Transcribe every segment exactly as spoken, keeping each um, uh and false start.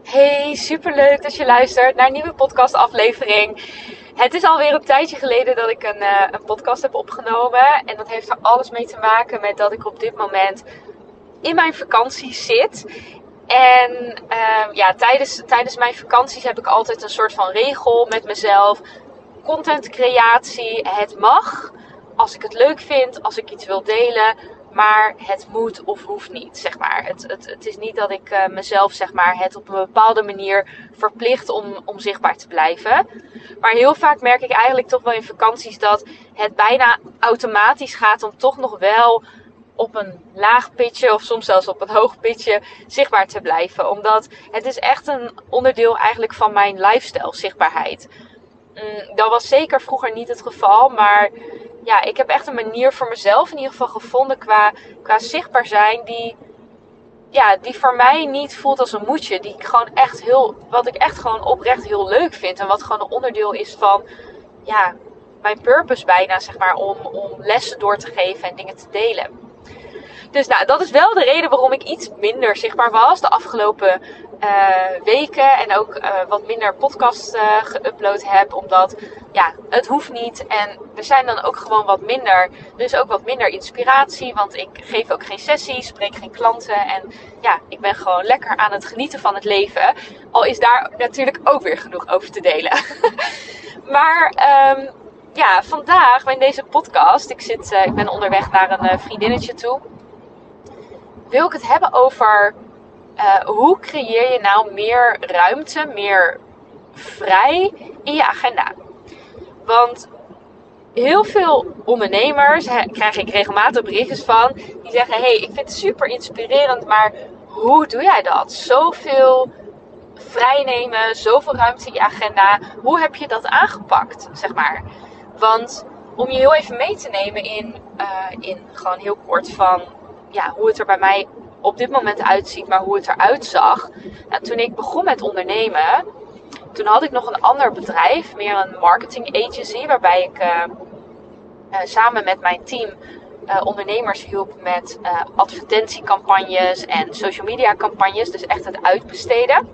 Hey, superleuk dat je luistert naar een nieuwe podcastaflevering. Het is alweer een tijdje geleden dat ik een, uh, een podcast heb opgenomen. En dat heeft er alles mee te maken met dat ik op dit moment in mijn vakantie zit. En uh, ja, tijdens, tijdens mijn vakanties heb ik altijd een soort van regel met mezelf. Contentcreatie, het mag. Als ik het leuk vind, als ik iets wil delen. Maar het moet of hoeft niet, zeg maar. Het, het, het is niet dat ik uh, mezelf, zeg maar, het op een bepaalde manier verplicht om, om zichtbaar te blijven. Maar heel vaak merk ik eigenlijk toch wel in vakanties dat het bijna automatisch gaat om toch nog wel op een laag pitje of soms zelfs op een hoog pitje zichtbaar te blijven. Omdat het is echt een onderdeel eigenlijk van mijn lifestyle, zichtbaarheid. Mm, dat was zeker vroeger niet het geval, maar ja, ik heb echt een manier voor mezelf in ieder geval gevonden qua, qua zichtbaar zijn die, ja, die voor mij niet voelt als een moedje. Die ik gewoon echt heel, wat ik echt gewoon oprecht heel leuk vind en wat gewoon een onderdeel is van, ja, mijn purpose bijna, zeg maar, om, om lessen door te geven en dingen te delen. Dus nou, dat is wel de reden waarom ik iets minder zichtbaar was de afgelopen uh, weken. En ook uh, wat minder podcasts uh, geüpload heb. Omdat, ja, het hoeft niet. En er zijn dan ook gewoon wat minder. Dus ook wat minder inspiratie. Want ik geef ook geen sessies, spreek geen klanten. En ja, ik ben gewoon lekker aan het genieten van het leven. Al is daar natuurlijk ook weer genoeg over te delen. maar... Um, Ja, vandaag in deze podcast, ik, zit, uh, ik ben onderweg naar een uh, vriendinnetje toe, wil ik het hebben over uh, hoe creëer je nou meer ruimte, meer vrij in je agenda. Want heel veel ondernemers, hè, krijg ik regelmatig berichtjes van, die zeggen, hey, ik vind het super inspirerend, maar hoe doe jij dat? Zoveel vrijnemen, zoveel ruimte in je agenda, hoe heb je dat aangepakt, zeg maar? Want om je heel even mee te nemen in, uh, in gewoon heel kort van ja, hoe het er bij mij op dit moment uitziet, maar hoe het eruit zag. Nou, toen ik begon met ondernemen, toen had ik nog een ander bedrijf, meer een marketing agency, waarbij ik uh, uh, samen met mijn team uh, ondernemers hielp met uh, advertentiecampagnes en social media campagnes, dus echt het uitbesteden.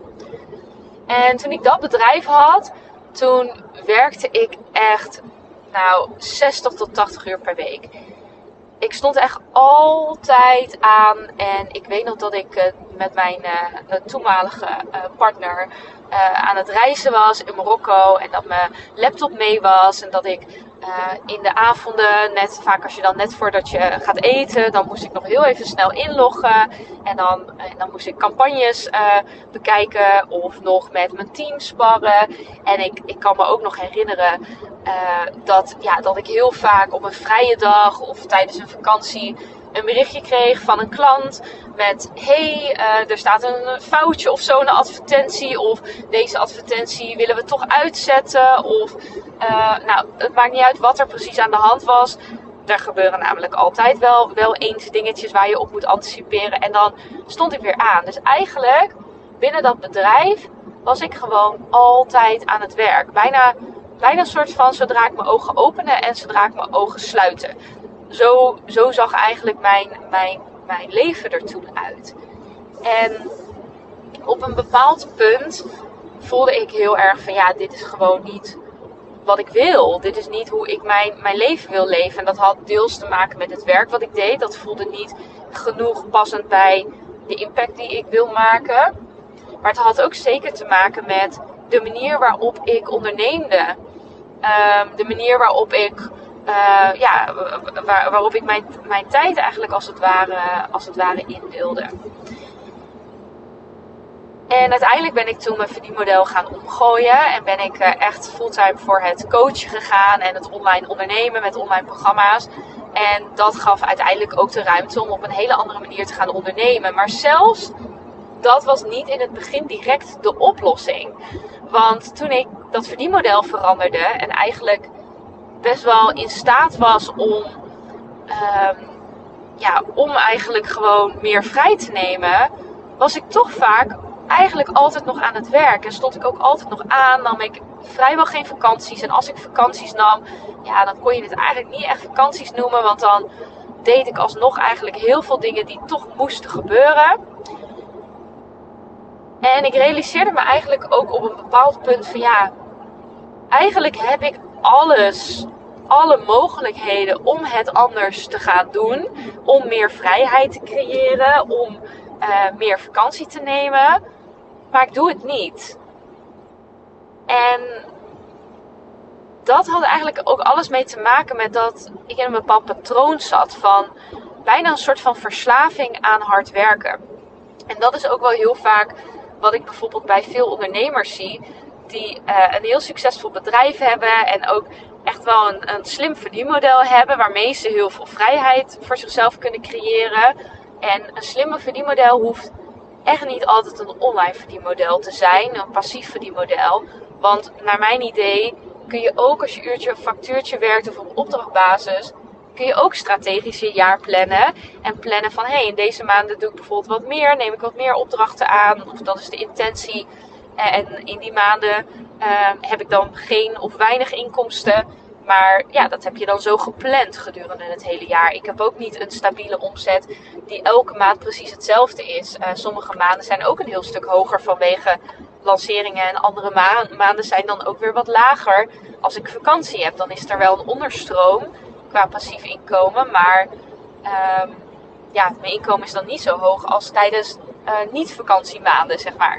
En toen ik dat bedrijf had, toen werkte ik echt nou zestig tot tachtig uur per week. Ik stond echt altijd aan en ik weet nog dat ik uh, met mijn uh, toenmalige uh, partner uh, aan het reizen was in Marokko en dat mijn laptop mee was en dat ik uh, in de avonden, net vaak als je dan net voordat je gaat eten, dan moest ik nog heel even snel inloggen en dan, en dan moest ik campagnes uh, bekijken of nog met mijn team sparren. En ik, ik kan me ook nog herinneren uh, dat, ja, dat ik heel vaak op een vrije dag of tijdens een vakantie een berichtje kreeg van een klant met hey, uh, er staat een foutje of zo in de advertentie of deze advertentie willen we toch uitzetten of uh, nou, het maakt niet uit wat er precies aan de hand was. Er gebeuren namelijk altijd wel, wel eens dingetjes waar je op moet anticiperen en dan stond ik weer aan. Dus eigenlijk binnen dat bedrijf was ik gewoon altijd aan het werk. Bijna, bijna een soort van zodra ik mijn ogen opende en zodra ik mijn ogen sluiten. Zo, zo zag eigenlijk mijn, mijn, mijn leven er toen uit. En op een bepaald punt voelde ik heel erg van ja, dit is gewoon niet wat ik wil. Dit is niet hoe ik mijn, mijn leven wil leven. En dat had deels te maken met het werk wat ik deed. Dat voelde niet genoeg passend bij de impact die ik wil maken. Maar het had ook zeker te maken met de manier waarop ik onderneemde. Um, de manier waarop ik Uh, ja, waar, waarop ik mijn, mijn tijd eigenlijk als het ware, als het ware indeelde. En uiteindelijk ben ik toen mijn verdienmodel gaan omgooien en ben ik uh, echt fulltime voor het coachen gegaan en het online ondernemen met online programma's. En dat gaf uiteindelijk ook de ruimte om op een hele andere manier te gaan ondernemen. Maar zelfs dat was niet in het begin direct de oplossing. Want toen ik dat verdienmodel veranderde en eigenlijk best wel in staat was om, um, ja, om eigenlijk gewoon meer vrij te nemen, was ik toch vaak eigenlijk altijd nog aan het werk. En stond ik ook altijd nog aan, nam ik vrijwel geen vakanties. En als ik vakanties nam, ja, dan kon je het eigenlijk niet echt vakanties noemen, want dan deed ik alsnog eigenlijk heel veel dingen die toch moesten gebeuren. En ik realiseerde me eigenlijk ook op een bepaald punt van ja, eigenlijk heb ik alles, alle mogelijkheden om het anders te gaan doen. Om meer vrijheid te creëren, om uh, meer vakantie te nemen. Maar ik doe het niet. En dat had eigenlijk ook alles mee te maken met dat ik in een bepaald patroon zat van bijna een soort van verslaving aan hard werken. En dat is ook wel heel vaak wat ik bijvoorbeeld bij veel ondernemers zie die uh, een heel succesvol bedrijf hebben en ook echt wel een, een slim verdienmodel hebben waarmee ze heel veel vrijheid voor zichzelf kunnen creëren. En een slimme verdienmodel hoeft echt niet altijd een online verdienmodel te zijn, een passief verdienmodel. Want naar mijn idee kun je ook als je uurtje of factuurtje werkt of op opdrachtbasis, kun je ook strategisch je jaar plannen. En plannen van, hé, hey, in deze maanden doe ik bijvoorbeeld wat meer, neem ik wat meer opdrachten aan. Of dat is de intentie. En in die maanden uh, heb ik dan geen of weinig inkomsten. Maar ja, dat heb je dan zo gepland gedurende het hele jaar. Ik heb ook niet een stabiele omzet die elke maand precies hetzelfde is. Uh, sommige maanden zijn ook een heel stuk hoger vanwege lanceringen. En andere ma- maanden zijn dan ook weer wat lager. Als ik vakantie heb, dan is er wel een onderstroom qua passief inkomen. Maar uh, ja, mijn inkomen is dan niet zo hoog als tijdens uh, niet-vakantiemaanden, zeg maar.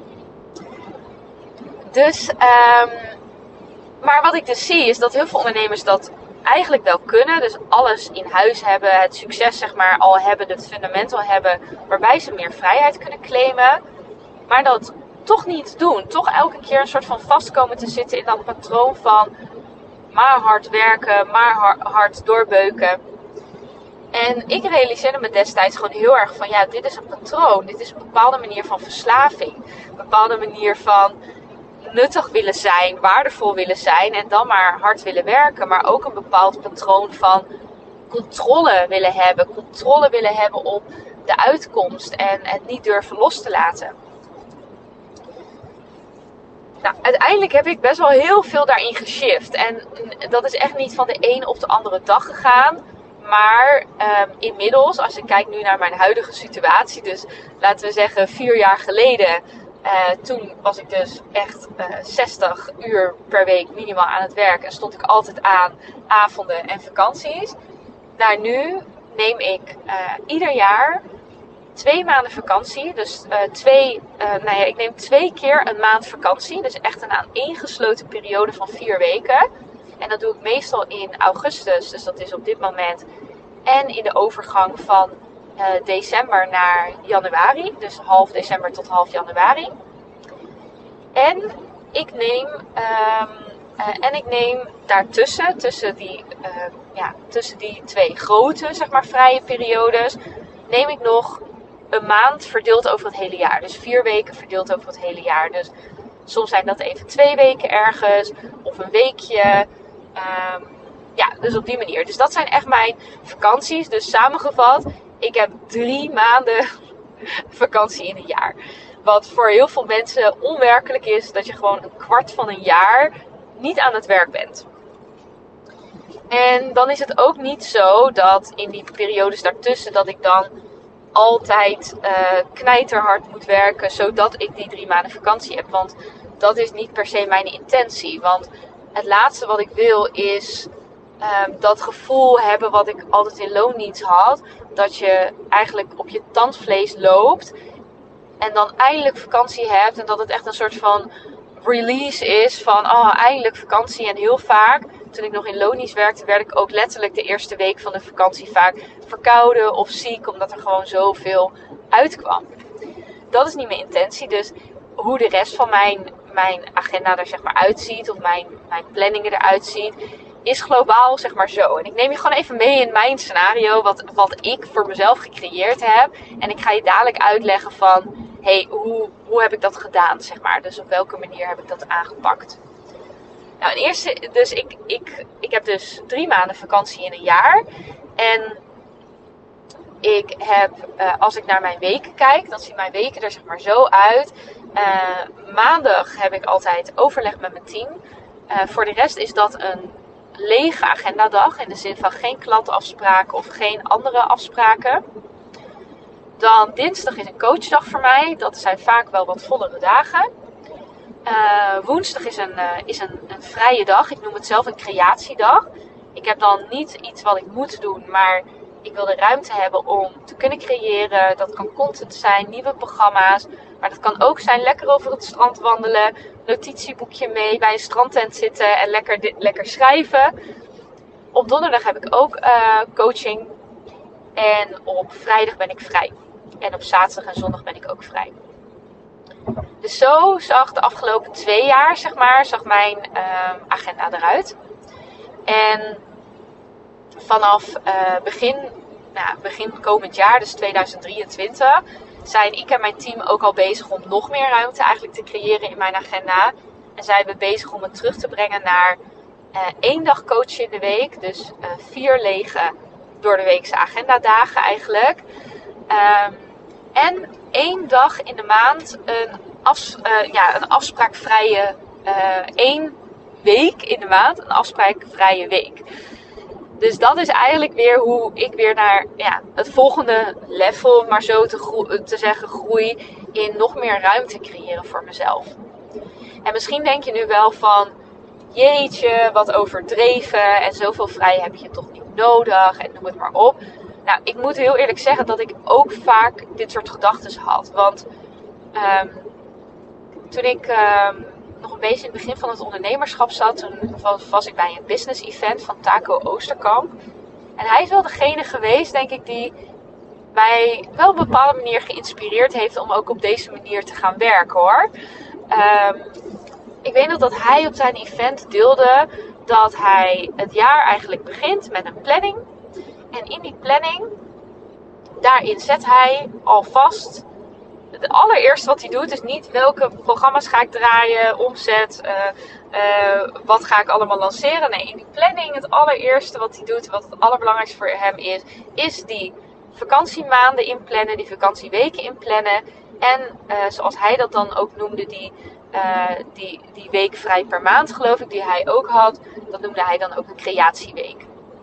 Dus, um, maar wat ik dus zie is dat heel veel ondernemers dat eigenlijk wel kunnen. Dus alles in huis hebben, het succes zeg maar al hebben, het fundament al hebben, waarbij ze meer vrijheid kunnen claimen. Maar dat toch niet doen. Toch elke keer een soort van vastkomen te zitten in dat patroon van maar hard werken, maar hard doorbeuken. En ik realiseerde me destijds gewoon heel erg van ja, dit is een patroon. Dit is een bepaalde manier van verslaving. Een bepaalde manier van nuttig willen zijn, waardevol willen zijn en dan maar hard willen werken. Maar ook een bepaald patroon van controle willen hebben. Controle willen hebben op de uitkomst en het niet durven los te laten. Nou, uiteindelijk heb ik best wel heel veel daarin geshift. En dat is echt niet van de een op de andere dag gegaan. Maar um, inmiddels, als ik kijk nu naar mijn huidige situatie, dus laten we zeggen vier jaar geleden, uh, toen was ik dus echt uh, zestig uur per week minimaal aan het werk en stond ik altijd aan avonden en vakanties. Nou, nu neem ik uh, ieder jaar twee maanden vakantie. Dus uh, twee, uh, nou ja, ik neem twee keer een maand vakantie. Dus echt een aaneengesloten periode van vier weken. En dat doe ik meestal in augustus. Dus dat is op dit moment. En in de overgang van uh, december naar januari. Dus half december tot half januari. En ik neem, um, uh, en ik neem daartussen, tussen die, uh, ja, tussen die twee grote zeg maar, vrije periodes, neem ik nog een maand verdeeld over het hele jaar. Dus vier weken verdeeld over het hele jaar. Dus soms zijn dat even twee weken ergens. Of een weekje. Um, ja, dus op die manier. Dus dat zijn echt mijn vakanties. Dus samengevat, ik heb drie maanden vakantie in een jaar. Wat voor heel veel mensen onwerkelijk is. Dat je gewoon een kwart van een jaar niet aan het werk bent. En dan is het ook niet zo dat in die periodes daartussen dat ik dan altijd uh, knijterhard moet werken, zodat ik die drie maanden vakantie heb. Want dat is niet per se mijn intentie. Want het laatste wat ik wil is um, dat gevoel hebben wat ik altijd in loondienst had. Dat je eigenlijk op je tandvlees loopt en dan eindelijk vakantie hebt. En dat het echt een soort van release is van oh, eindelijk vakantie. En heel vaak, toen ik nog in loondienst werkte, werd ik ook letterlijk de eerste week van de vakantie vaak verkouden of ziek, omdat er gewoon zoveel uitkwam. Dat is niet mijn intentie. Dus hoe de rest van mijn, mijn agenda er zeg maar uitziet, of mijn, mijn planningen eruit ziet, is globaal zeg maar zo. En ik neem je gewoon even mee in mijn scenario, wat, wat ik voor mezelf gecreëerd heb. En ik ga je dadelijk uitleggen van, hey, hoe, hoe heb ik dat gedaan, zeg maar. Dus op welke manier heb ik dat aangepakt. Nou, in eerste, dus ik, ik, ik heb dus drie maanden vakantie in een jaar. En ik heb, uh, als ik naar mijn weken kijk, dan zien mijn weken er zeg maar zo uit. Uh, maandag heb ik altijd overleg met mijn team. Uh, voor de rest is dat een lege agendadag. In de zin van geen klantenafspraken of geen andere afspraken. Dan dinsdag is een coachdag voor mij. Dat zijn vaak wel wat vollere dagen. Uh, woensdag is, een, uh, is een, een vrije dag. Ik noem het zelf een creatiedag. Ik heb dan niet iets wat ik moet doen, maar ik wil de ruimte hebben om te kunnen creëren. Dat kan content zijn, nieuwe programma's. Maar dat kan ook zijn lekker over het strand wandelen. Notitieboekje mee, bij een strandtent zitten en lekker, lekker schrijven. Op donderdag heb ik ook uh, coaching. En op vrijdag ben ik vrij. En op zaterdag en zondag ben ik ook vrij. Dus zo zag de afgelopen twee jaar, zeg maar, zag mijn uh, agenda eruit. En vanaf uh, begin, nou, begin komend jaar, dus tweeduizend drieëntwintig, zijn ik en mijn team ook al bezig om nog meer ruimte eigenlijk te creëren in mijn agenda. En zijn we bezig om het terug te brengen naar uh, één dag coachen in de week. Dus uh, vier lege door de weekse agendadagen eigenlijk. Um, en één dag in de maand een, afs- uh, ja, een afspraakvrije, uh, één week in de maand een afspraakvrije week. Dus dat is eigenlijk weer hoe ik weer naar ja, het volgende level, maar zo te, gro- te zeggen, groei in nog meer ruimte creëren voor mezelf. En misschien denk je nu wel van, jeetje, wat overdreven en zoveel vrij heb je toch niet nodig en noem het maar op. Nou, ik moet heel eerlijk zeggen dat ik ook vaak dit soort gedachten had. Want um, toen ik um, nog een beetje in het begin van het ondernemerschap zat, toen was, was ik bij een business event van Taco Oosterkamp. En hij is wel degene geweest, denk ik, die mij wel op een bepaalde manier geïnspireerd heeft om ook op deze manier te gaan werken, hoor. Um, ik weet nog dat hij op zijn event deelde dat hij het jaar eigenlijk begint met een planning. En in die planning, daarin zet hij alvast, het allereerste wat hij doet is niet welke programma's ga ik draaien, omzet, uh, uh, wat ga ik allemaal lanceren. Nee, in die planning het allereerste wat hij doet, wat het allerbelangrijkste voor hem is, is die vakantiemaanden inplannen, die vakantieweken inplannen. En uh, zoals hij dat dan ook noemde, die, uh, die, die week vrij per maand geloof ik, die hij ook had, dat noemde hij dan ook een creatieweek.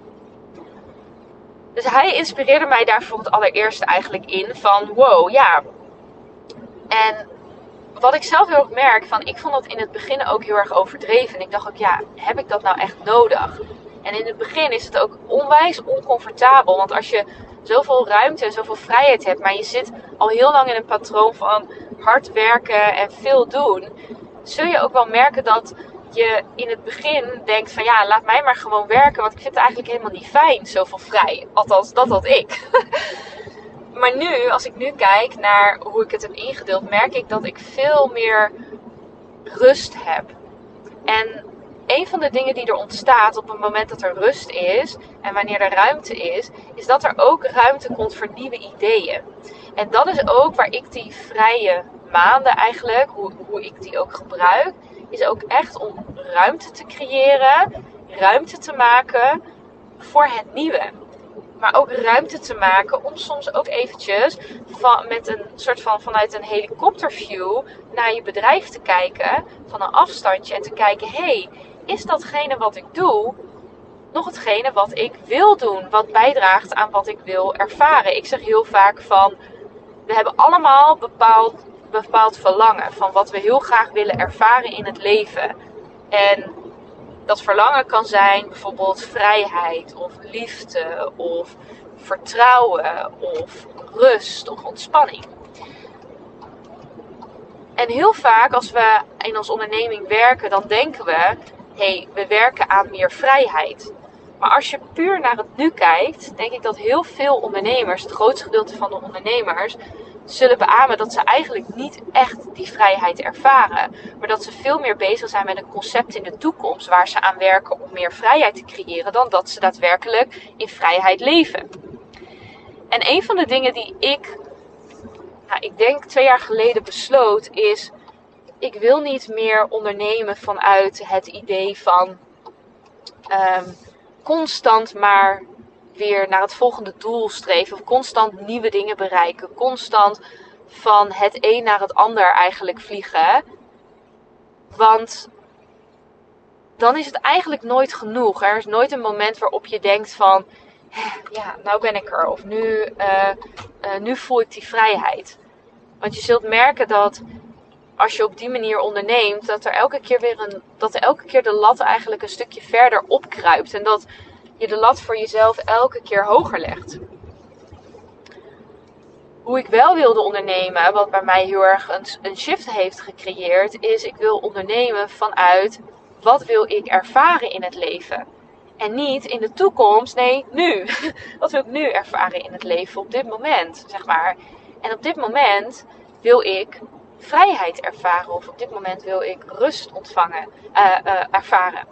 Dus hij inspireerde mij daar voor het allereerste eigenlijk in van wow, ja. En wat ik zelf heel erg merk, van ik vond dat in het begin ook heel erg overdreven. En ik dacht ook, ja, heb ik dat nou echt nodig? En in het begin is het ook onwijs oncomfortabel. Want als je zoveel ruimte en zoveel vrijheid hebt, maar je zit al heel lang in een patroon van hard werken en veel doen, zul je ook wel merken dat je in het begin denkt van ja, laat mij maar gewoon werken, want ik vind het eigenlijk helemaal niet fijn, zoveel vrij. Althans, dat had ik. Maar nu, als ik nu kijk naar hoe ik het heb ingedeeld, merk ik dat ik veel meer rust heb. En een van de dingen die er ontstaat op het moment dat er rust is en wanneer er ruimte is, is dat er ook ruimte komt voor nieuwe ideeën. En dat is ook waar ik die vrije maanden eigenlijk, hoe, hoe ik die ook gebruik, is ook echt om ruimte te creëren, ruimte te maken voor het nieuwe. Maar ook ruimte te maken om soms ook eventjes van, met een soort van vanuit een helikopterview naar je bedrijf te kijken, van een afstandje en te kijken, hé, hey, is datgene wat ik doe nog hetgene wat ik wil doen, wat bijdraagt aan wat ik wil ervaren? Ik zeg heel vaak van, we hebben allemaal bepaald bepaald verlangen van wat we heel graag willen ervaren in het leven. En dat verlangen kan zijn bijvoorbeeld vrijheid of liefde of vertrouwen of rust of ontspanning. En heel vaak als we in onze onderneming werken, dan denken we, hé, hey, we werken aan meer vrijheid. Maar als je puur naar het nu kijkt, denk ik dat heel veel ondernemers, het grootste gedeelte van de ondernemers, zullen beamen dat ze eigenlijk niet echt die vrijheid ervaren. Maar dat ze veel meer bezig zijn met een concept in de toekomst waar ze aan werken om meer vrijheid te creëren dan dat ze daadwerkelijk in vrijheid leven. En een van de dingen die ik, nou, ik denk twee jaar geleden besloot is, ik wil niet meer ondernemen vanuit het idee van um, constant maar weer naar het volgende doel streven. Of constant nieuwe dingen bereiken. Constant van het een naar het ander eigenlijk vliegen. Want dan is het eigenlijk nooit genoeg. Er is nooit een moment waarop je denkt van, ja, nou ben ik er. Of nu, uh, uh, nu voel ik die vrijheid. Want je zult merken dat als je op die manier onderneemt, dat er elke keer weer een, dat er elke keer de lat eigenlijk een stukje verder opkruipt. En dat je de lat voor jezelf elke keer hoger legt. Hoe ik wel wilde ondernemen, wat bij mij heel erg een, een shift heeft gecreëerd, is ik wil ondernemen vanuit wat wil ik ervaren in het leven. En niet in de toekomst, nee, nu. Wat wil ik nu ervaren in het leven, op dit moment, zeg maar. En op dit moment wil ik vrijheid ervaren. Of op dit moment wil ik rust ontvangen, uh, uh, ervaren.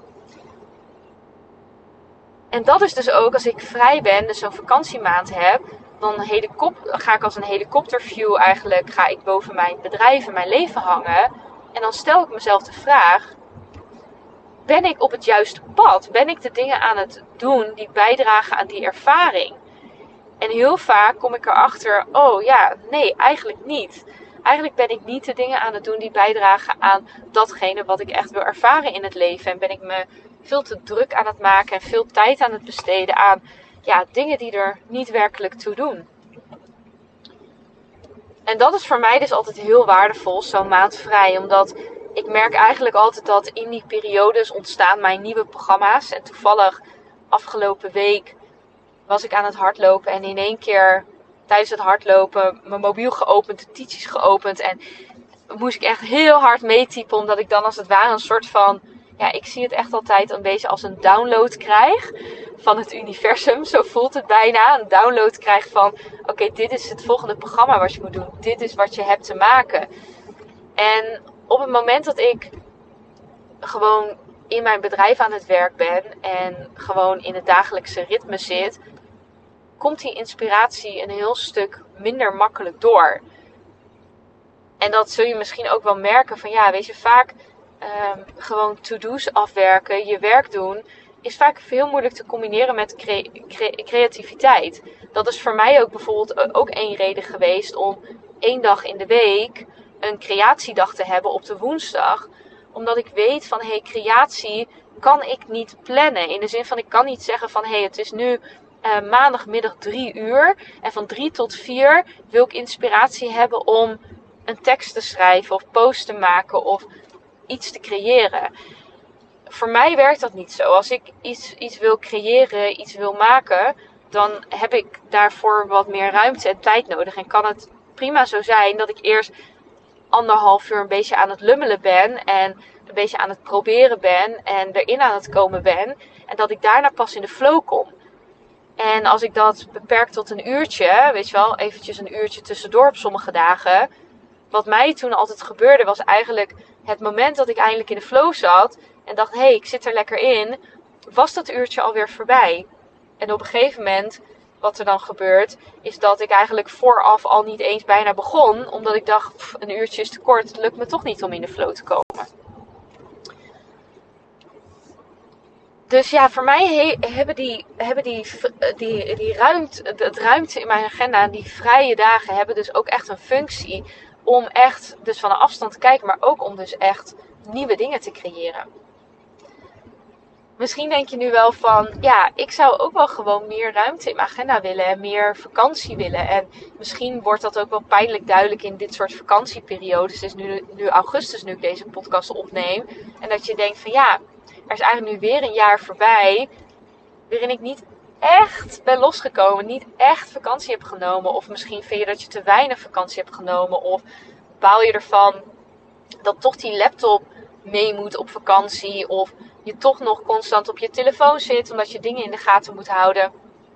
En dat is dus ook als ik vrij ben, dus zo'n vakantiemaand heb, dan helikop- ga ik als een helikopterview eigenlijk, ga ik boven mijn bedrijf en mijn leven hangen. En dan stel ik mezelf de vraag, ben ik op het juiste pad? Ben ik de dingen aan het doen die bijdragen aan die ervaring? En heel vaak kom ik erachter, oh ja, nee, eigenlijk niet. Eigenlijk ben ik niet de dingen aan het doen die bijdragen aan datgene wat ik echt wil ervaren in het leven. En ben ik me veel te druk aan het maken en veel tijd aan het besteden aan ja, dingen die er niet werkelijk toe doen. En dat is voor mij dus altijd heel waardevol, zo'n maand vrij. Omdat ik merk eigenlijk altijd dat in die periodes ontstaan mijn nieuwe programma's. En toevallig afgelopen week was ik aan het hardlopen en in één keer tijdens het hardlopen mijn mobiel geopend, de notities geopend. En moest ik echt heel hard meetypen, omdat ik dan als het ware een soort van, ja, ik zie het echt altijd een beetje als een download krijg van het universum. Zo voelt het bijna. Een download krijg van, oké, okay, dit is het volgende programma wat je moet doen. Dit is wat je hebt te maken. En op het moment dat ik gewoon in mijn bedrijf aan het werk ben en gewoon in het dagelijkse ritme zit, komt die inspiratie een heel stuk minder makkelijk door. En dat zul je misschien ook wel merken van, ja, weet je, vaak um, gewoon to-do's afwerken, je werk doen, is vaak heel moeilijk te combineren met cre- cre- creativiteit. Dat is voor mij ook bijvoorbeeld ook één reden geweest om één dag in de week een creatiedag te hebben op de woensdag. Omdat ik weet van, hé, hey, creatie kan ik niet plannen. In de zin van, ik kan niet zeggen van, hé, hey, het is nu uh, maandagmiddag drie uur. En van drie tot vier wil ik inspiratie hebben om een tekst te schrijven of post te maken of iets te creëren. Voor mij werkt dat niet zo. Als ik iets, iets wil creëren, iets wil maken, dan heb ik daarvoor wat meer ruimte en tijd nodig. En kan het prima zo zijn dat ik eerst anderhalf uur een beetje aan het lummelen ben en een beetje aan het proberen ben en erin aan het komen ben. En dat ik daarna pas in de flow kom. En als ik dat beperk tot een uurtje, weet je wel, eventjes een uurtje tussendoor op sommige dagen. Wat mij toen altijd gebeurde was eigenlijk het moment dat ik eindelijk in de flow zat en dacht, hé, hey, ik zit er lekker in, was dat uurtje alweer voorbij. En op een gegeven moment, wat er dan gebeurt, is dat ik eigenlijk vooraf al niet eens bijna begon, omdat ik dacht, pff, een uurtje is te kort, het lukt me toch niet om in de flow te komen. Dus ja, voor mij he, hebben, die, hebben die, die, die ruimte, het ruimte in mijn agenda, die vrije dagen, hebben dus ook echt een functie om echt dus van een afstand te kijken, maar ook om dus echt nieuwe dingen te creëren. Misschien denk je nu wel van, ja, ik zou ook wel gewoon meer ruimte in mijn agenda willen en meer vakantie willen. En misschien wordt dat ook wel pijnlijk duidelijk in dit soort vakantieperiodes. Het is nu, nu augustus, nu ik deze podcast opneem. En dat je denkt van, ja, er is eigenlijk nu weer een jaar voorbij waarin ik niet echt ben losgekomen, niet echt vakantie heb genomen. Of misschien vind je dat je te weinig vakantie hebt genomen. Of baal je ervan dat toch die laptop mee moet op vakantie. Of je toch nog constant op je telefoon zit omdat je dingen in de gaten moet houden.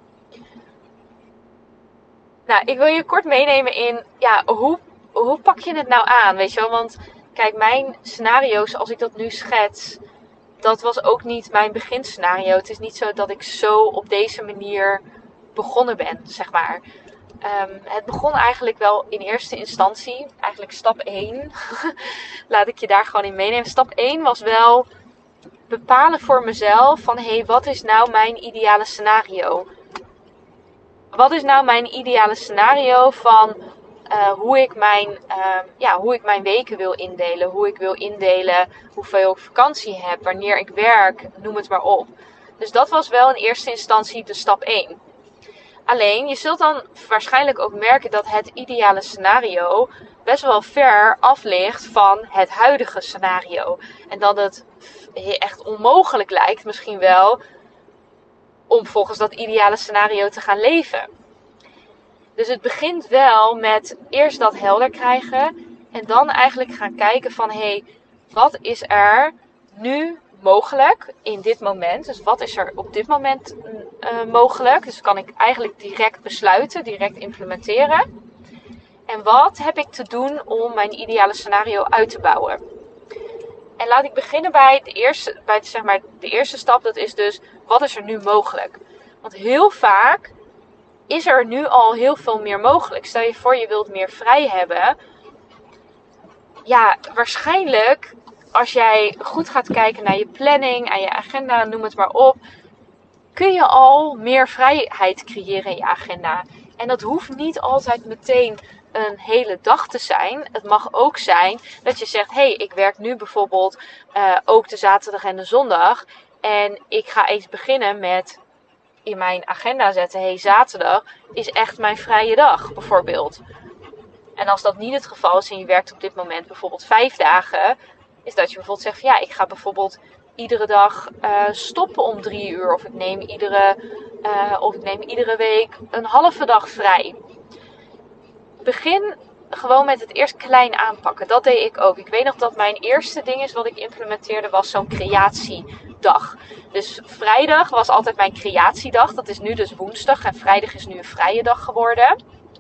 Nou, ik wil je kort meenemen in, ja, hoe, hoe pak je het nou aan, weet je wel? Want kijk, mijn scenario's, als ik dat nu schets, dat was ook niet mijn beginscenario. Het is niet zo dat ik zo op deze manier begonnen ben, zeg maar. Um, het begon eigenlijk wel in eerste instantie, eigenlijk stap één. Laat ik je daar gewoon in meenemen. Stap één was wel bepalen voor mezelf van, hé, hey, wat is nou mijn ideale scenario? Wat is nou mijn ideale scenario van uh, hoe, ik mijn, uh, ja, hoe ik mijn weken wil indelen? Hoe ik wil indelen hoeveel ik vakantie heb, wanneer ik werk, noem het maar op. Dus dat was wel in eerste instantie de stap één. Alleen, je zult dan waarschijnlijk ook merken dat het ideale scenario best wel ver af ligt van het huidige scenario. En dat het echt onmogelijk lijkt misschien wel om volgens dat ideale scenario te gaan leven. Dus het begint wel met eerst dat helder krijgen en dan eigenlijk gaan kijken van hé, hey, wat is er nu mogelijk in dit moment? Dus wat is er op dit moment uh, mogelijk? Dus kan ik eigenlijk direct besluiten, direct implementeren. En wat heb ik te doen om mijn ideale scenario uit te bouwen? En laat ik beginnen bij de eerste, bij zeg maar, de eerste stap. Dat is dus, wat is er nu mogelijk? Want heel vaak is er nu al heel veel meer mogelijk. Stel je voor, je wilt meer vrij hebben. Ja, waarschijnlijk als jij goed gaat kijken naar je planning, aan je agenda, noem het maar op, kun je al meer vrijheid creëren in je agenda. En dat hoeft niet altijd meteen een hele dag te zijn. Het mag ook zijn dat je zegt, hé, hey, ik werk nu bijvoorbeeld uh, ook de zaterdag en de zondag. En ik ga eens beginnen met in mijn agenda zetten, hé, hey, zaterdag is echt mijn vrije dag, bijvoorbeeld. En als dat niet het geval is en je werkt op dit moment bijvoorbeeld vijf dagen, is dat je bijvoorbeeld zegt van ja, ik ga bijvoorbeeld iedere dag uh, stoppen om drie uur. Of ik, neem iedere, uh, of ik neem iedere week een halve dag vrij. Begin gewoon met het eerst klein aanpakken. Dat deed ik ook. Ik weet nog dat mijn eerste ding is wat ik implementeerde was zo'n creatiedag. Dus vrijdag was altijd mijn creatiedag. Dat is nu dus woensdag en vrijdag is nu een vrije dag geworden.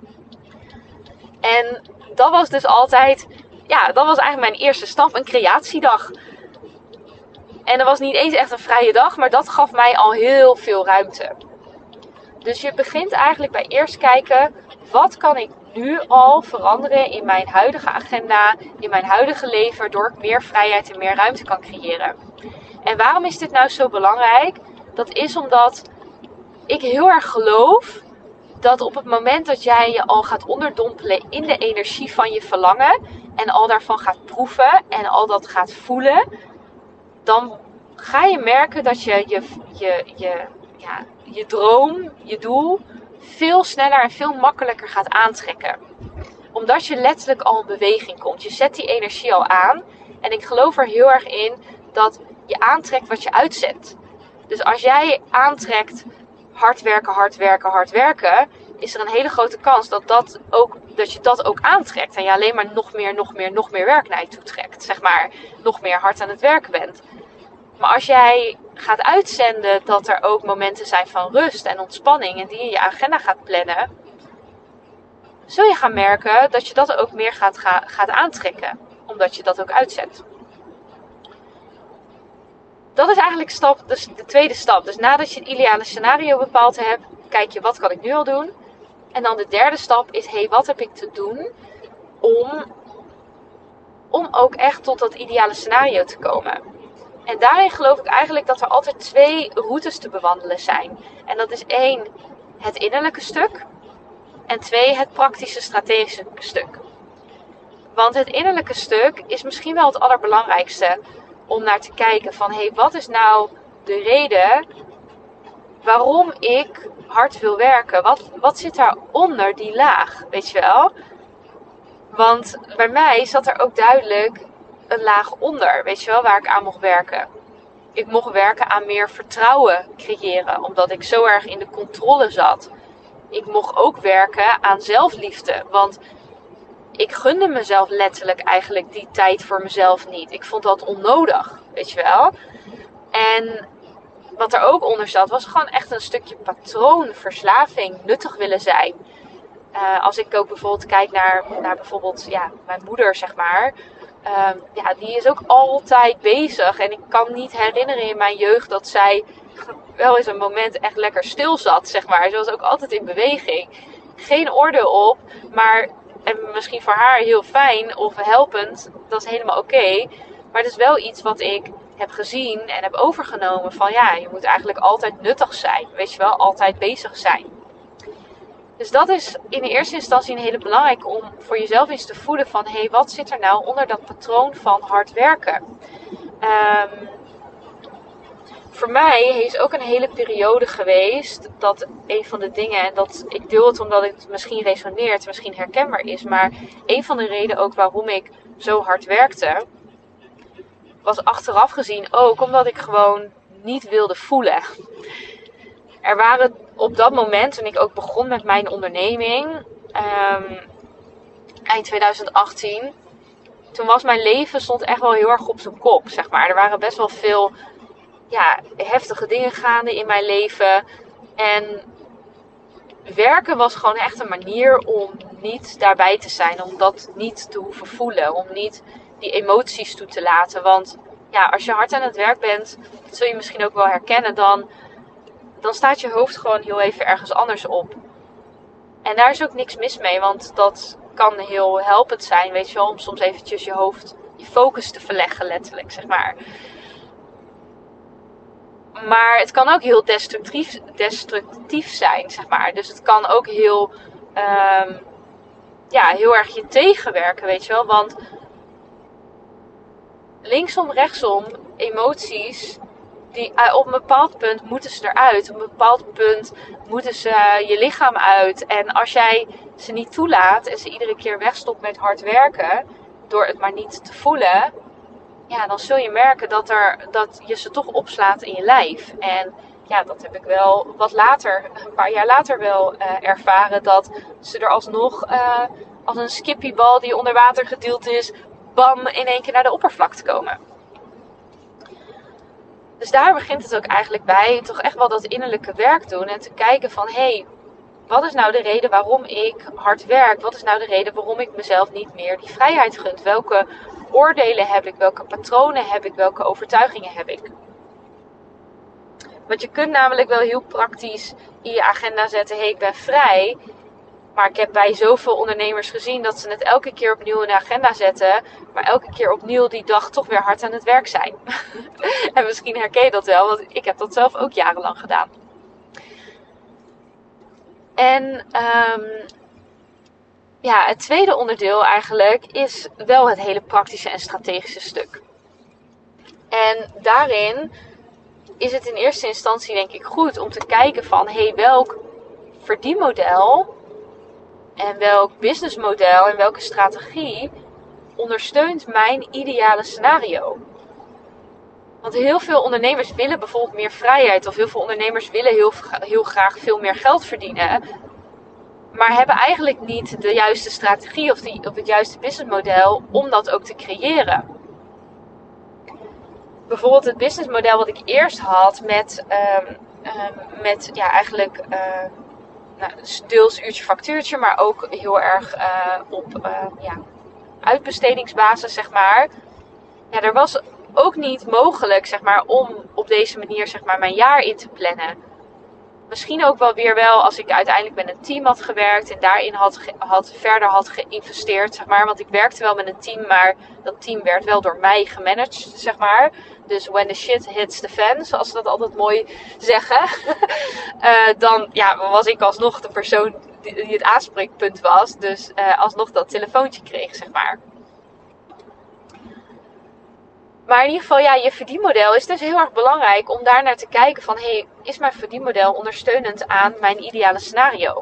En dat was dus altijd, ja, dat was eigenlijk mijn eerste stap, een creatiedag. En dat was niet eens echt een vrije dag, maar dat gaf mij al heel veel ruimte. Dus je begint eigenlijk bij eerst kijken, wat kan ik nu al veranderen in mijn huidige agenda, in mijn huidige leven, waardoor ik meer vrijheid en meer ruimte kan creëren. En waarom is dit nou zo belangrijk? Dat is omdat ik heel erg geloof dat op het moment dat jij je al gaat onderdompelen in de energie van je verlangen en al daarvan gaat proeven en al dat gaat voelen, dan ga je merken dat je je, je, je, ja, je droom, je doel veel sneller en veel makkelijker gaat aantrekken. Omdat je letterlijk al in beweging komt. Je zet die energie al aan. En ik geloof er heel erg in dat je aantrekt wat je uitzendt. Dus als jij aantrekt hard werken, hard werken, hard werken, is er een hele grote kans dat, dat, ook, dat je dat ook aantrekt. En je alleen maar nog meer, nog meer, nog meer werk naar je toe trekt. Zeg maar, nog meer hard aan het werken bent. Maar als jij gaat uitzenden dat er ook momenten zijn van rust en ontspanning en die in je agenda gaat plannen, zul je gaan merken dat je dat ook meer gaat, ga, gaat aantrekken. Omdat je dat ook uitzendt. Dat is eigenlijk stap, dus de tweede stap. Dus nadat je het ideale scenario bepaald hebt, kijk je wat kan ik nu al doen. En dan de derde stap is, hé, hey, wat heb ik te doen om, om ook echt tot dat ideale scenario te komen. En daarin geloof ik eigenlijk dat er altijd twee routes te bewandelen zijn. En dat is één, het innerlijke stuk. En twee, het praktische strategische stuk. Want het innerlijke stuk is misschien wel het allerbelangrijkste om naar te kijken van, hé, hey, wat is nou de reden waarom ik hard wil werken? Wat, wat zit daaronder die laag, weet je wel? Want bij mij zat er ook duidelijk een laag onder, weet je wel, waar ik aan mocht werken. Ik mocht werken aan meer vertrouwen creëren, omdat ik zo erg in de controle zat. Ik mocht ook werken aan zelfliefde, want ik gunde mezelf letterlijk eigenlijk die tijd voor mezelf niet. Ik vond dat onnodig, weet je wel. En wat er ook onder zat, was gewoon echt een stukje patroon, verslaving, nuttig willen zijn. Uh, als ik ook bijvoorbeeld kijk naar, naar bijvoorbeeld ja, mijn moeder, zeg maar. Uh, ja, die is ook altijd bezig. En ik kan niet herinneren in mijn jeugd dat zij wel eens een moment echt lekker stil zat, zeg maar. Ze was ook altijd in beweging. Geen oordeel op, maar en misschien voor haar heel fijn of helpend, dat is helemaal oké. Okay. Maar het is wel iets wat ik heb gezien en heb overgenomen van ja, je moet eigenlijk altijd nuttig zijn. Weet je wel, altijd bezig zijn. Dus dat is in de eerste instantie een hele belangrijke om voor jezelf eens te voelen van hé, hey, wat zit er nou onder dat patroon van hard werken? Um, voor mij is ook een hele periode geweest dat een van de dingen, en dat ik deel het omdat het misschien resoneert, misschien herkenbaar is, maar een van de redenen ook waarom ik zo hard werkte, was achteraf gezien ook omdat ik gewoon niet wilde voelen. Er waren op dat moment, toen ik ook begon met mijn onderneming, um, eind twintig achttien, toen was mijn leven stond echt wel heel erg op zijn kop, zeg maar. Er waren best wel veel ja, heftige dingen gaande in mijn leven. En werken was gewoon echt een manier om niet daarbij te zijn. Om dat niet te hoeven voelen. Om niet die emoties toe te laten. Want ja, als je hard aan het werk bent, dat zul je misschien ook wel herkennen, dan, dan staat je hoofd gewoon heel even ergens anders op. En daar is ook niks mis mee, want dat kan heel helpend zijn, weet je wel, om soms eventjes je hoofd, je focus te verleggen, letterlijk, zeg maar. Maar het kan ook heel destructief, destructief zijn, zeg maar. Dus het kan ook heel, um, ja, heel erg je tegenwerken, weet je wel. Want linksom, rechtsom, emoties, die, uh, op een bepaald punt moeten ze eruit. Op een bepaald punt moeten ze uh, je lichaam uit. En als jij ze niet toelaat en ze iedere keer wegstopt met hard werken, door het maar niet te voelen, ja, dan zul je merken dat, er, dat je ze toch opslaat in je lijf. En ja, dat heb ik wel wat later, een paar jaar later wel uh, ervaren, dat ze er alsnog uh, als een skippybal die onder water gedeeld is, bam, in één keer naar de oppervlakte komen. Dus daar begint het ook eigenlijk bij, toch echt wel dat innerlijke werk doen en te kijken van, hé, hey, wat is nou de reden waarom ik hard werk? Wat is nou de reden waarom ik mezelf niet meer die vrijheid gun? Welke oordelen heb ik? Welke patronen heb ik? Welke overtuigingen heb ik? Want je kunt namelijk wel heel praktisch in je agenda zetten, hé, hey, ik ben vrij. Maar ik heb bij zoveel ondernemers gezien dat ze het elke keer opnieuw in de agenda zetten. Maar elke keer opnieuw die dag toch weer hard aan het werk zijn. En misschien herken je dat wel, want ik heb dat zelf ook jarenlang gedaan. En um, ja, het tweede onderdeel eigenlijk is wel het hele praktische en strategische stuk. En daarin is het in eerste instantie denk ik goed om te kijken van, hé, hey, welk verdienmodel en welk businessmodel en welke strategie ondersteunt mijn ideale scenario? Want heel veel ondernemers willen bijvoorbeeld meer vrijheid, of heel veel ondernemers willen heel, heel graag veel meer geld verdienen, maar hebben eigenlijk niet de juiste strategie of, die, of het juiste businessmodel om dat ook te creëren. Bijvoorbeeld het businessmodel wat ik eerst had met, um, um, met ja, eigenlijk uh, nou, deels uurtje factuurtje, maar ook heel erg uh, op uh, ja, uitbestedingsbasis, zeg maar. Ja, er was ook niet mogelijk, zeg maar, om op deze manier, zeg maar, mijn jaar in te plannen. Misschien ook wel weer wel als ik uiteindelijk met een team had gewerkt en daarin had, had verder had geïnvesteerd, zeg maar. Want ik werkte wel met een team, maar dat team werd wel door mij gemanaged, zeg maar. Dus when the shit hits the fan, zoals ze dat altijd mooi zeggen. uh, dan ja, was ik alsnog de persoon die, die het aanspreekpunt was. Dus uh, alsnog dat telefoontje kreeg, zeg maar. Maar in ieder geval, ja, je verdienmodel is dus heel erg belangrijk om daar naar te kijken van, hé, hey, is mijn verdienmodel ondersteunend aan mijn ideale scenario?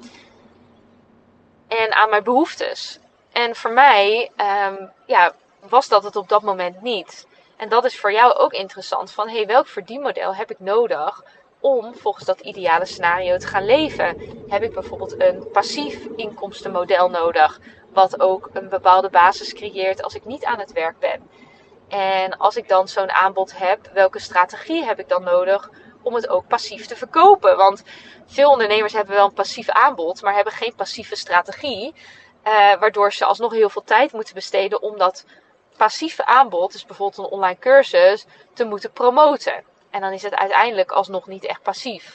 En aan mijn behoeftes. En voor mij, um, ja, was dat het op dat moment niet. En dat is voor jou ook interessant van, hé, hey, welk verdienmodel heb ik nodig om volgens dat ideale scenario te gaan leven? Heb ik bijvoorbeeld een passief inkomstenmodel nodig, wat ook een bepaalde basis creëert als ik niet aan het werk ben? En als ik dan zo'n aanbod heb, welke strategie heb ik dan nodig om het ook passief te verkopen? Want veel ondernemers hebben wel een passief aanbod, maar hebben geen passieve strategie. Uh, waardoor ze alsnog heel veel tijd moeten besteden om dat passieve aanbod, dus bijvoorbeeld een online cursus, te moeten promoten. En dan is het uiteindelijk alsnog niet echt passief.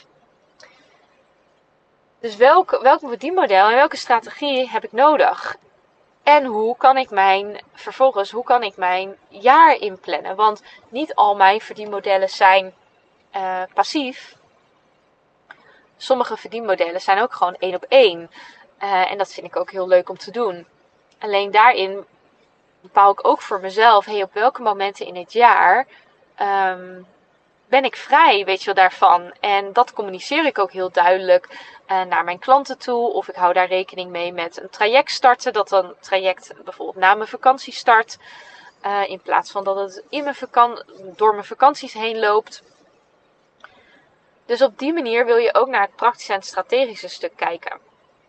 Dus welk, welk verdienmodel en welke strategie heb ik nodig? En hoe kan ik mijn, vervolgens, hoe kan ik mijn jaar inplannen? Want niet al mijn verdienmodellen zijn uh, passief. Sommige verdienmodellen zijn ook gewoon één op één. Uh, en dat vind ik ook heel leuk om te doen. Alleen daarin bepaal ik ook voor mezelf, hey, op welke momenten in het jaar um, ben ik vrij, weet je wel, daarvan. En dat communiceer ik ook heel duidelijk uh, naar mijn klanten toe. Of ik hou daar rekening mee met een traject starten. Dat dan een traject bijvoorbeeld na mijn vakantie start. Uh, in plaats van dat het in mijn vakan- door mijn vakanties heen loopt. Dus op die manier wil je ook naar het praktische en het strategische stuk kijken.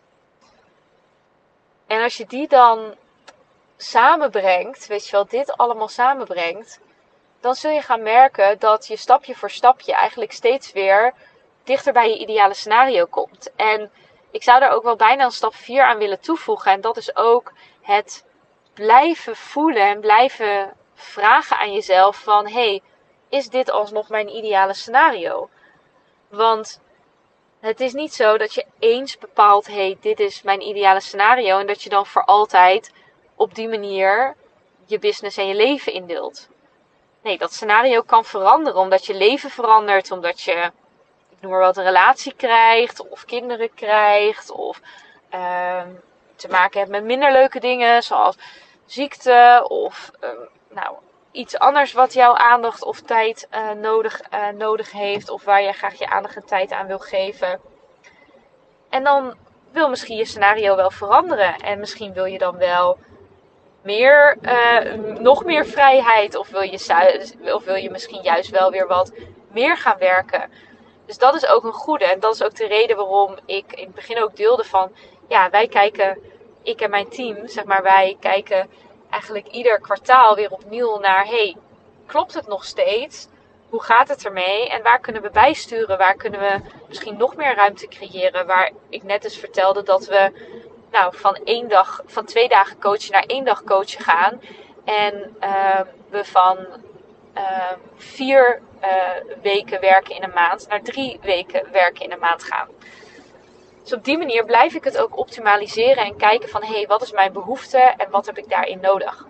En als je die dan samenbrengt, weet je wel, dit allemaal samenbrengt, dan zul je gaan merken dat je stapje voor stapje eigenlijk steeds weer dichter bij je ideale scenario komt. En ik zou daar ook wel bijna een stap vier aan willen toevoegen. En dat is ook het blijven voelen en blijven vragen aan jezelf van, hey, is dit alsnog mijn ideale scenario? Want het is niet zo dat je eens bepaalt, hey, dit is mijn ideale scenario. En dat je dan voor altijd op die manier je business en je leven indeelt. Nee, dat scenario kan veranderen omdat je leven verandert. Omdat je, ik noem maar wat, een relatie krijgt. Of kinderen krijgt. Of uh, te maken hebt met minder leuke dingen. Zoals ziekte. Of uh, nou, iets anders wat jouw aandacht of tijd uh, nodig, uh, nodig heeft. Of waar je graag je aandacht en tijd aan wil geven. En dan wil misschien je scenario wel veranderen. En misschien wil je dan wel meer, uh, nog meer vrijheid. Of wil, je, of wil je misschien juist wel weer wat meer gaan werken. Dus dat is ook een goede. En dat is ook de reden waarom ik in het begin ook deelde van, ja, wij kijken, ik en mijn team, zeg maar, wij kijken eigenlijk ieder kwartaal weer opnieuw naar, hey, klopt het nog steeds? Hoe gaat het ermee? En waar kunnen we bijsturen? Waar kunnen we misschien nog meer ruimte creëren? Waar ik net dus vertelde dat we nou, van één dag, van twee dagen coachen naar één dag coachen gaan. En uh, we van uh, vier uh, weken werken in een maand naar drie weken werken in een maand gaan. Dus op die manier blijf ik het ook optimaliseren en kijken van, hé, hey, wat is mijn behoefte en wat heb ik daarin nodig?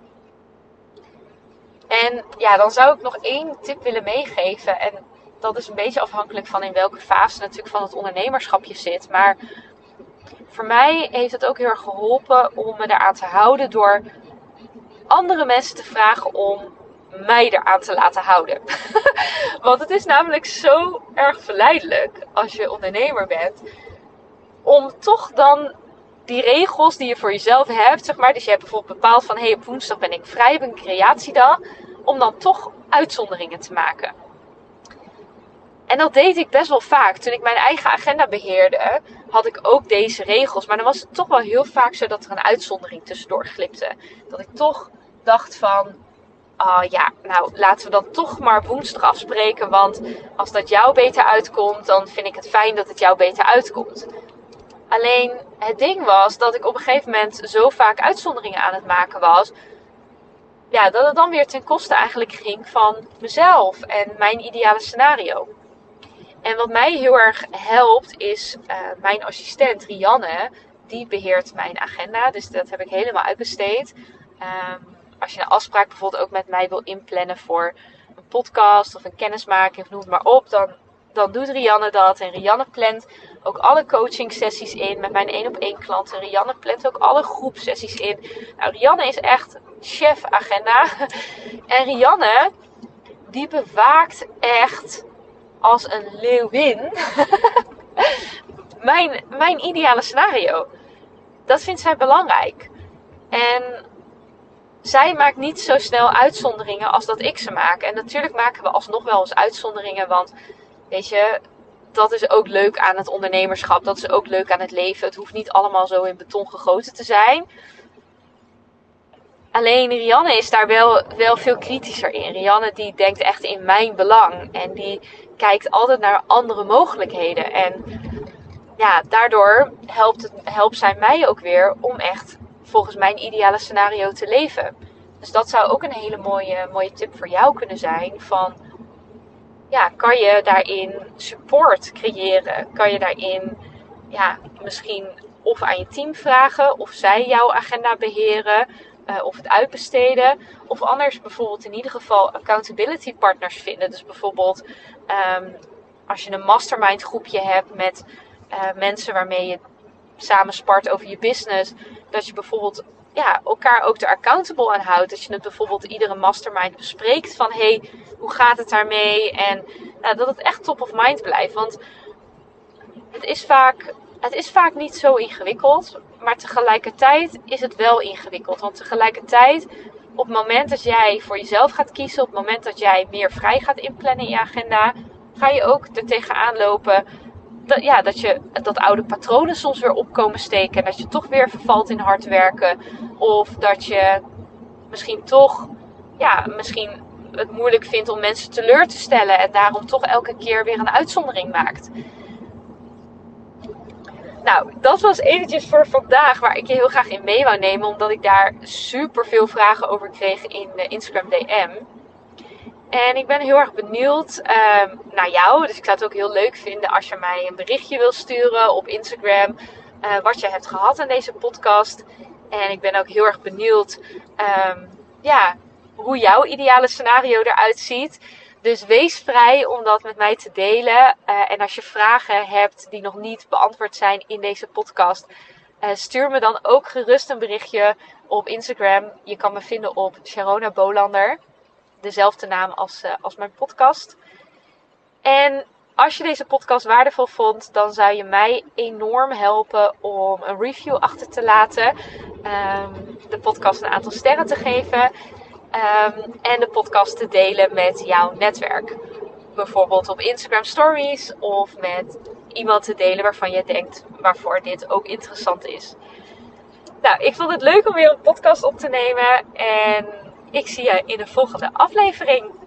En ja, dan zou ik nog één tip willen meegeven. En dat is een beetje afhankelijk van in welke fase natuurlijk van het ondernemerschap je zit. Maar voor mij heeft het ook heel erg geholpen om me eraan te houden door andere mensen te vragen om mij eraan te laten houden. Want het is namelijk zo erg verleidelijk als je ondernemer bent, om toch dan die regels die je voor jezelf hebt, zeg maar, dus je hebt bijvoorbeeld bepaald van, hé, hey, op woensdag ben ik vrij, heb ik een creatiedag, om dan toch uitzonderingen te maken. En dat deed ik best wel vaak. Toen ik mijn eigen agenda beheerde, had ik ook deze regels. Maar dan was het toch wel heel vaak zo dat er een uitzondering tussendoor glipte. Dat ik toch dacht van, oh ja, nou laten we dan toch maar woensdag afspreken. Want als dat jou beter uitkomt, dan vind ik het fijn dat het jou beter uitkomt. Alleen het ding was dat ik op een gegeven moment zo vaak uitzonderingen aan het maken was, ja, dat het dan weer ten koste eigenlijk ging van mezelf en mijn ideale scenario. En wat mij heel erg helpt is uh, mijn assistent Rianne, die beheert mijn agenda. Dus dat heb ik helemaal uitbesteed. Um, als je een afspraak bijvoorbeeld ook met mij wil inplannen voor een podcast of een kennismaking of noem het maar op, dan, dan doet Rianne dat. En Rianne plant ook alle coaching sessies in met mijn één op één klanten. Rianne plant ook alle groepsessies in. Nou, Rianne is echt chef agenda. En Rianne, die bewaakt echt als een leeuwin mijn, mijn ideale scenario. Dat vindt zij belangrijk. En zij maakt niet zo snel uitzonderingen als dat ik ze maak. En natuurlijk maken we alsnog wel eens uitzonderingen. Want weet je, dat is ook leuk aan het ondernemerschap. Dat is ook leuk aan het leven. Het hoeft niet allemaal zo in beton gegoten te zijn. Alleen Rianne is daar wel, wel veel kritischer in. Rianne die denkt echt in mijn belang. En die kijkt altijd naar andere mogelijkheden. En ja, daardoor helpt, het, helpt zij mij ook weer om echt volgens mijn ideale scenario te leven. Dus dat zou ook een hele mooie, mooie tip voor jou kunnen zijn. Van, ja, kan je daarin support creëren? Kan je daarin ja, misschien of aan je team vragen of zij jouw agenda beheren? Uh, of het uitbesteden. Of anders bijvoorbeeld in ieder geval accountability partners vinden. Dus bijvoorbeeld um, als je een mastermind groepje hebt met uh, mensen waarmee je samen spart over je business. Dat je bijvoorbeeld ja, elkaar ook er accountable aan houdt. Dat je het bijvoorbeeld iedere mastermind bespreekt van hey, hoe gaat het daarmee? En nou, dat het echt top of mind blijft. Want het is vaak, het is vaak niet zo ingewikkeld. Maar tegelijkertijd is het wel ingewikkeld. Want tegelijkertijd, op het moment dat jij voor jezelf gaat kiezen, op het moment dat jij meer vrij gaat inplannen in je agenda, ga je ook er tegenaan lopen dat, ja, dat, je, dat oude patronen soms weer opkomen steken. En dat je toch weer vervalt in hard werken. Of dat je misschien toch ja, misschien het moeilijk vindt om mensen teleur te stellen. En daarom toch elke keer weer een uitzondering maakt. Nou, dat was eventjes voor vandaag waar ik je heel graag in mee wou nemen. Omdat ik daar super veel vragen over kreeg in de Instagram D M. En ik ben heel erg benieuwd uh, naar jou. Dus ik zou het ook heel leuk vinden als je mij een berichtje wil sturen op Instagram. Uh, wat je hebt gehad aan deze podcast. En ik ben ook heel erg benieuwd um, ja, hoe jouw ideale scenario eruit ziet. Dus wees vrij om dat met mij te delen. Uh, en als je vragen hebt die nog niet beantwoord zijn in deze podcast, uh, stuur me dan ook gerust een berichtje op Instagram. Je kan me vinden op Sharona Bolander. Dezelfde naam als, uh, als mijn podcast. En als je deze podcast waardevol vond, dan zou je mij enorm helpen om een review achter te laten. Um, de podcast een aantal sterren te geven. Um, en de podcast te delen met jouw netwerk. Bijvoorbeeld op Instagram Stories of met iemand te delen waarvan je denkt waarvoor dit ook interessant is. Nou, ik vond het leuk om weer een podcast op te nemen. En ik zie je in de volgende aflevering.